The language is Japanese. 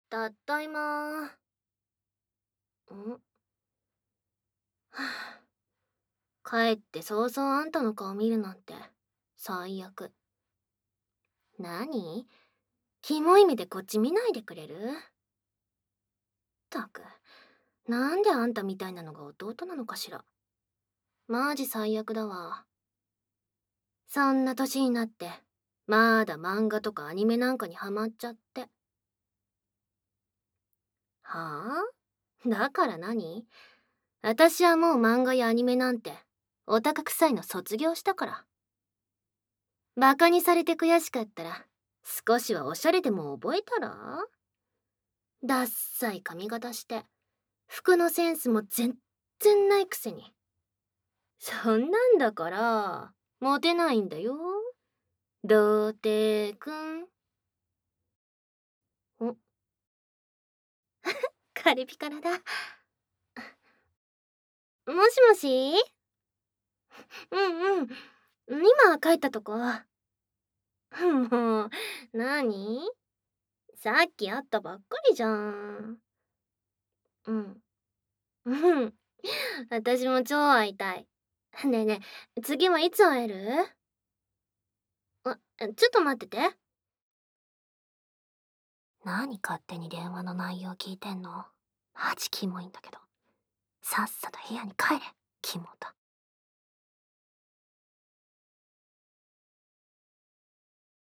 たっだいま。はあ、帰って早々あんたの顔見るなんて最悪。何？キモい目でこっち見ないでくれる？ったく、なんであんたみたいなのが弟なのかしら。マジ最悪だわ。そんな年になってまだ漫画とかアニメなんかにハマっちゃって。はあ？だから何？私はもう漫画やアニメなんてオタク臭いの卒業したから。バカにされて悔しかったら少しはおしゃれでも覚えたら？ダッサい髪型して服のセンスも全然ないくせに。そんなんだからモテないんだよ、童貞くん。お、カルピカラだ。もしもし？うんうん。今帰ったとこ。もう、何？さっき会ったばっかりじゃん。うん。うん。私も超会いたい。ねえねえ、次はいつ会える？ちょっと待ってて。何勝手に電話の内容聞いてんの？マジキモいんだけど。さっさと部屋に帰れ、キモだ。